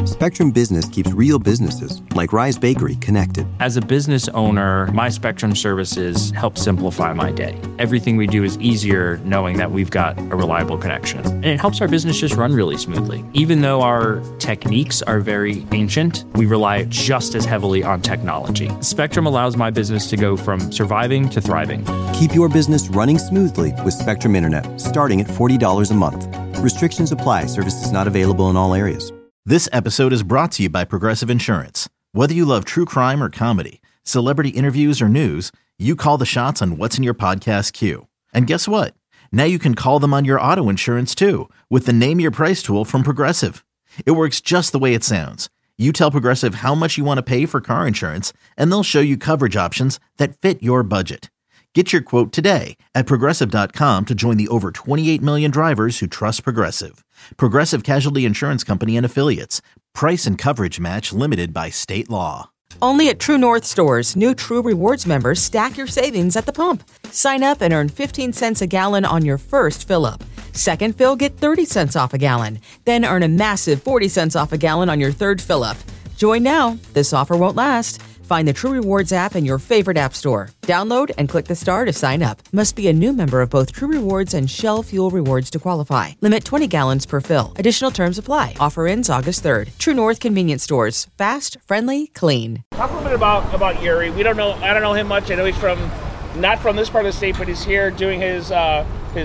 Spectrum Business keeps real businesses, like Rise Bakery, connected. As a business owner, my Spectrum services help simplify my day. Everything we do is easier knowing that we've got a reliable connection. And it helps our business just run really smoothly. Even though our techniques are very ancient, we rely just as heavily on technology. Spectrum allows my business to go from surviving to thriving. Keep your business running smoothly with Spectrum Internet, starting at $40 a month. Restrictions apply. Services not available in all areas. This episode is brought to you by Progressive Insurance. Whether you love true crime or comedy, celebrity interviews or news, you call the shots on what's in your podcast queue. And guess what? Now you can call them on your auto insurance too with the Name Your Price tool from Progressive. It works just the way it sounds. You tell Progressive how much you want to pay for car insurance, and they'll show you coverage options that fit your budget. Get your quote today at Progressive.com to join the over 28 million drivers who trust Progressive. Progressive Casualty Insurance Company and Affiliates. Price and coverage match limited by state law. Only at True North stores, new True Rewards members stack your savings at the pump. Sign up and earn 15 cents a gallon on your first fill-up. Second fill, get 30 cents off a gallon. Then earn a massive 40 cents off a gallon on your third fill-up. Join now. This offer won't last. Find the True Rewards app in your favorite app store. Download and click the star to sign up. Must be a new member of both True Rewards and Shell Fuel Rewards to qualify. Limit 20 gallons per fill. Additional terms apply. Offer ends August 3rd. True North Convenience Stores. Fast, friendly, clean. Talk a little bit about Yuri. I don't know him much. I know he's not from this part of the state, but he's here doing his I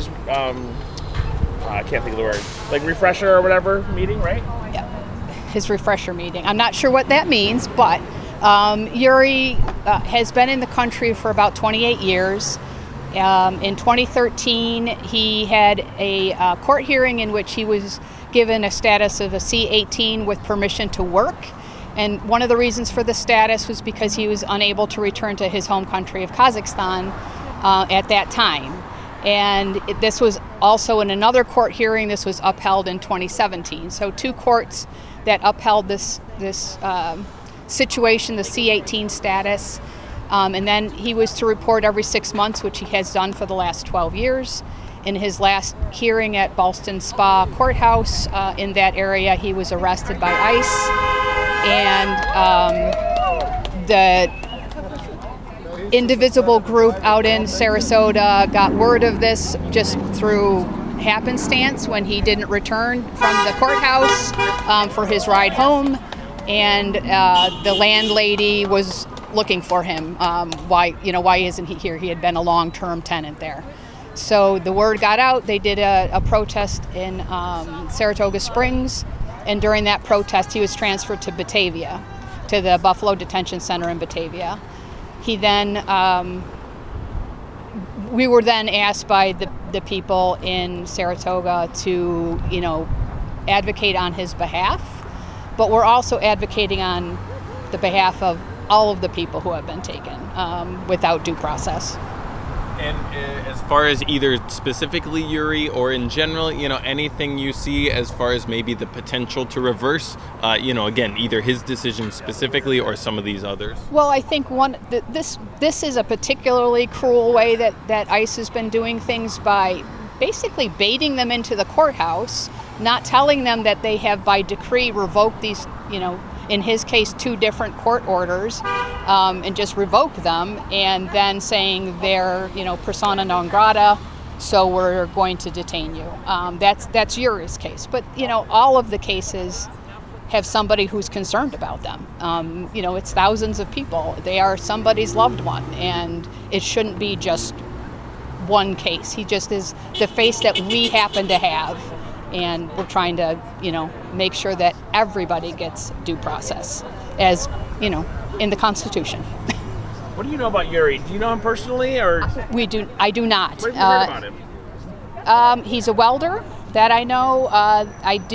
can't think of the word, like refresher or whatever meeting, right? Yeah, his refresher meeting. I'm not sure what that means, but Yuri has been in the country for about 28 years. In 2013, he had a court hearing in which he was given a status of a C-18 with permission to work. And one of the reasons for the status was because he was unable to return to his home country of Kazakhstan at that time. And this was also in another court hearing. This was upheld in 2017. So two courts that upheld this situation, the C-18 status. And then he was to report every 6 months, which he has done for the last 12 years. In his last hearing at Ballston Spa Courthouse in that area, he was arrested by ICE. And the Indivisible group out in Sarasota got word of this just through happenstance when he didn't return from the courthouse for his ride home. And the landlady was looking for him. Why isn't he here? He had been a long-term tenant there. So the word got out. They did a protest in Saratoga Springs, and during that protest, he was transferred to Batavia, to the Buffalo Detention Center in Batavia. He then, we were then asked by the people in Saratoga to, advocate on his behalf. But we're also advocating on the behalf of all of the people who have been taken without due process. And as far as either specifically Yuri or in general, anything you see as far as maybe the potential to reverse, again, either his decision specifically or some of these others? Well, I think this is a particularly cruel way that ICE has been doing things by basically baiting them into the courthouse, not telling them that they have by decree revoked these, in his case, 2 different court orders, and just revoke them, and then saying they're, persona non grata, so we're going to detain you. That's Yuri's case. But, all of the cases have somebody who's concerned about them. It's thousands of people. They are somebody's loved one, and it shouldn't be just one case. He just is the face that we happen to have. And we're trying to, make sure that everybody gets due process, as, in the Constitution. What do you know about Yuri? Do you know him personally, or? I do not. What have you heard about him? He's a welder, that I know. I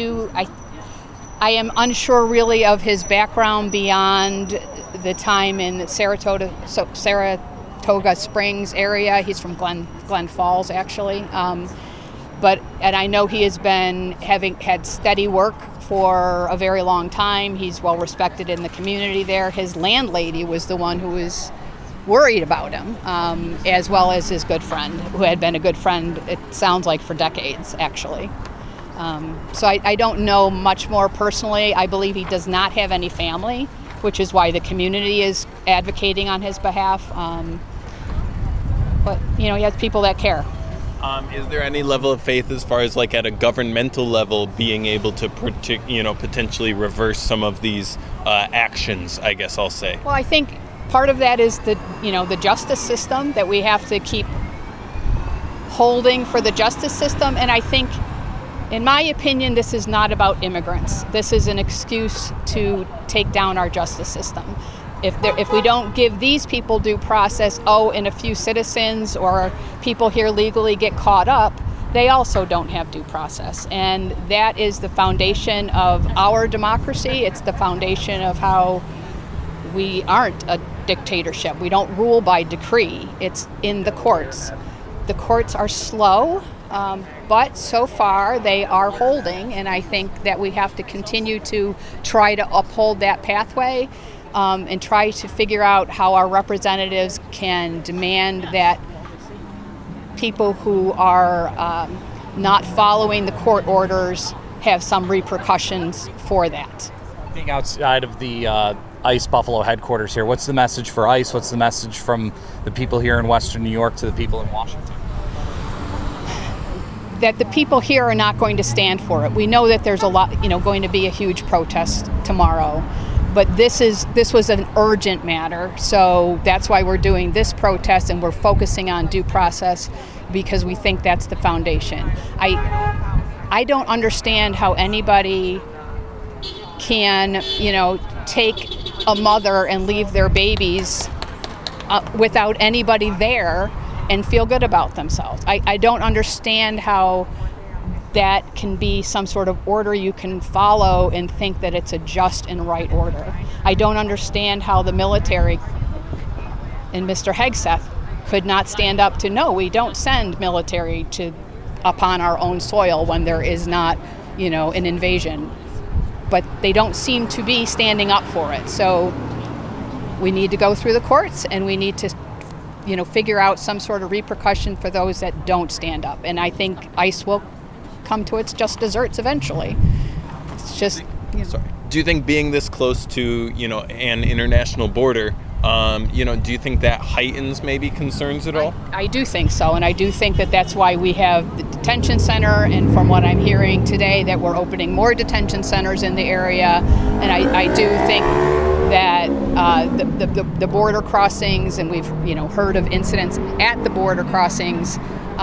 am unsure really of his background beyond the time in Saratoga Springs area. He's from Glen Falls, actually. And I know he has been had steady work for a very long time. He's well respected in the community there. His landlady was the one who was worried about him, as well as his good friend, who had been a good friend, it sounds like, for decades, actually. So I don't know much more personally. I believe he does not have any family, which is why the community is advocating on his behalf. But, he has people that care. Is there any level of faith as far as like at a governmental level being able to potentially reverse some of these actions, I guess I'll say? Well, I think part of that is the justice system, that we have to keep holding for the justice system. And I think, in my opinion, this is not about immigrants. This is an excuse to take down our justice system. If we don't give these people due process, and a few citizens or people here legally get caught up, they also don't have due process. And that is the foundation of our democracy. It's the foundation of how we aren't a dictatorship. We don't rule by decree. It's in the courts. The courts are slow, but so far they are holding, and I think that we have to continue to try to uphold that pathway. And try to figure out how our representatives can demand that people who are not following the court orders have some repercussions for that. Being outside of the ICE Buffalo headquarters here, what's the message for ICE? What's the message from the people here in Western New York to the people in Washington? That the people here are not going to stand for it. We know that there's going to be a huge protest tomorrow. But this was an urgent matter, so that's why we're doing this protest, and we're focusing on due process because we think that's the foundation. I don't understand how anybody can, take a mother and leave their babies without anybody there and feel good about themselves. I don't understand how that can be some sort of order you can follow and think that it's a just and right order. I don't understand how the military and Mr. Hegseth could not stand up to, no, we don't send military upon our own soil when there is not, an invasion. But they don't seem to be standing up for it. So we need to go through the courts, and we need to figure out some sort of repercussion for those that don't stand up. And I think ICE will come to its just desserts eventually. It's just. Sorry. Do you think being this close to an international border, do you think that heightens maybe concerns at all? I do think so, and I do think that that's why we have the detention center. And from what I'm hearing today, that we're opening more detention centers in the area. And I do think that the border crossings, and we've heard of incidents at the border crossings.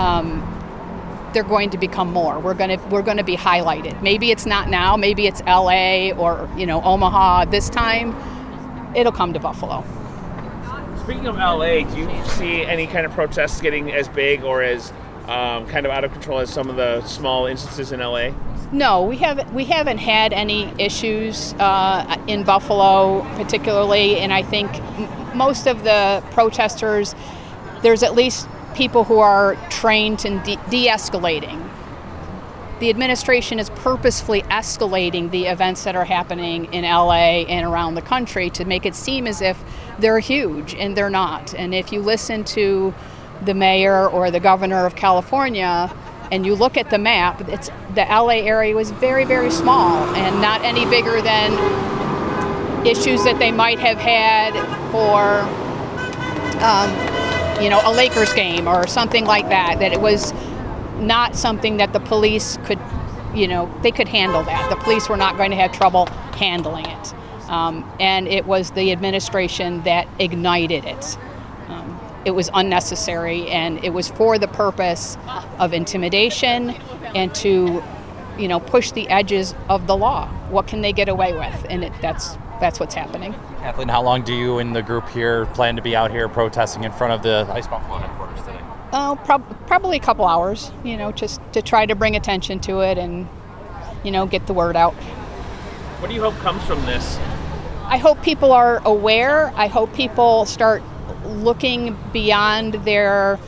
They're going to become more. We're going to be highlighted. Maybe it's not now. Maybe it's LA or Omaha. This time, it'll come to Buffalo. Speaking of LA, do you see any kind of protests getting as big or as kind of out of control as some of the small instances in LA? No, we haven't had any issues in Buffalo particularly, and I think most of the protesters, there's at least people who are trained in de-escalating. The administration is purposefully escalating the events that are happening in LA and around the country to make it seem as if they're huge, and they're not. And if you listen to the mayor or the governor of California and you look at the map, the LA area was very, very small and not any bigger than issues that they might have had for a Lakers game or something like that it was not something that the police could, they could handle that. The police were not going to have trouble handling it. And it was the administration that ignited it. It was unnecessary, and it was for the purpose of intimidation and to, push the edges of the law. What can they get away with? And that's what's happening. Kathleen, how long do you and the group here plan to be out here protesting in front of the ICE Buffalo headquarters today? Probably a couple hours, just to try to bring attention to it and, get the word out. What do you hope comes from this? I hope people are aware. I hope people start looking beyond their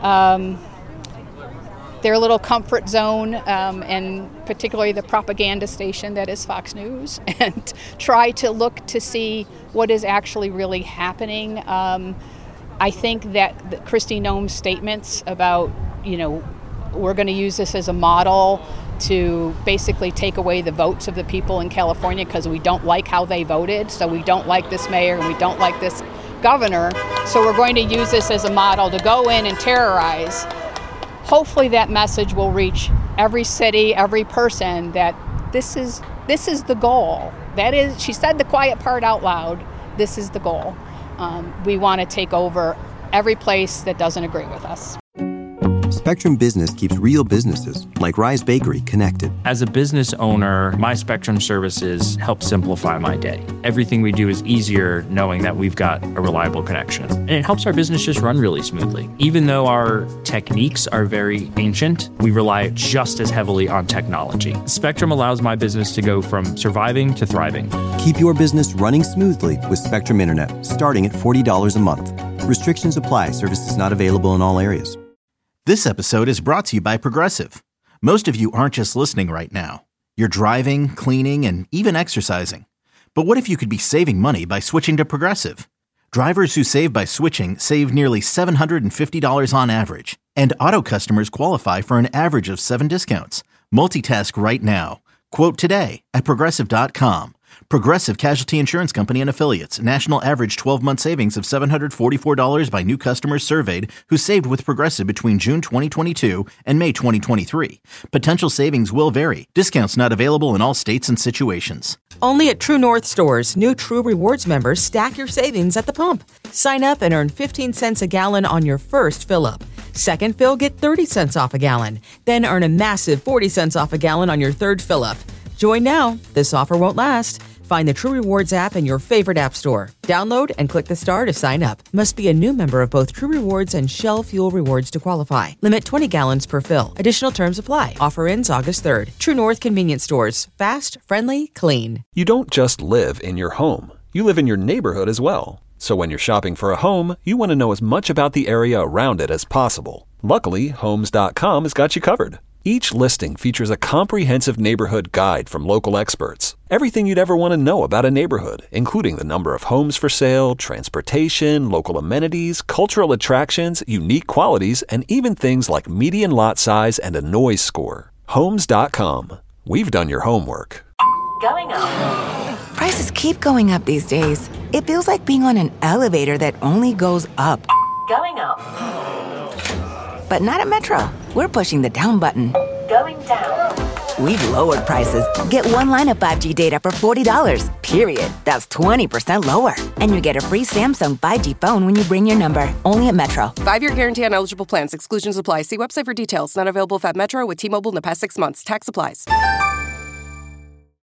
little comfort zone, and particularly the propaganda station that is Fox News, and try to look to see what is actually really happening. I think that Kristi Noem's statements about, we're going to use this as a model to basically take away the votes of the people in California because we don't like how they voted. So we don't like this mayor and we don't like this governor. So we're going to use this as a model to go in and terrorize. Hopefully that message will reach every city, every person that this is the goal. That is, she said the quiet part out loud. This is the goal. We want to take over every place that doesn't agree with us. Spectrum Business keeps real businesses, like Rise Bakery, connected. As a business owner, my Spectrum services help simplify my day. Everything we do is easier knowing that we've got a reliable connection. And it helps our business just run really smoothly. Even though our techniques are very ancient, we rely just as heavily on technology. Spectrum allows my business to go from surviving to thriving. Keep your business running smoothly with Spectrum Internet, starting at $40 a month. Restrictions apply. Services not available in all areas. This episode is brought to you by Progressive. Most of you aren't just listening right now. You're driving, cleaning, and even exercising. But what if you could be saving money by switching to Progressive? Drivers who save by switching save nearly $750 on average. And auto customers qualify for an average of 7 discounts. Multitask right now. Quote today at Progressive.com. Progressive Casualty Insurance Company and Affiliates. National average 12-month savings of $744 by new customers surveyed who saved with Progressive between June 2022 and May 2023. Potential savings will vary. Discounts not available in all states and situations. Only at True North stores, new True Rewards members stack your savings at the pump. Sign up and earn 15 cents a gallon on your first fill-up. Second fill, get 30 cents off a gallon. Then earn a massive 40 cents off a gallon on your third fill-up. Join now. This offer won't last. Find the True Rewards app in your favorite app store. Download and click the star to sign up. Must be a new member of both True Rewards and Shell Fuel Rewards to qualify. Limit 20 gallons per fill. Additional terms apply. Offer ends August 3rd. True North Convenience Stores. Fast, friendly, clean. You don't just live in your home. You live in your neighborhood as well. So when you're shopping for a home, you want to know as much about the area around it as possible. Luckily, Homes.com has got you covered. Each listing features a comprehensive neighborhood guide from local experts. Everything you'd ever want to know about a neighborhood, including the number of homes for sale, transportation, local amenities, cultural attractions, unique qualities, and even things like median lot size and a noise score. Homes.com. We've done your homework. Going up. Prices keep going up these days. It feels like being on an elevator that only goes up. Going up. But not at Metro. We're pushing the down button. Going down. We've lowered prices. Get one line of 5G data for $40, period. That's 20% lower. And you get a free Samsung 5G phone when you bring your number. Only at Metro. 5-year guarantee on eligible plans. Exclusions apply. See website for details. Not available at Metro with T-Mobile in the past 6 months. Tax applies.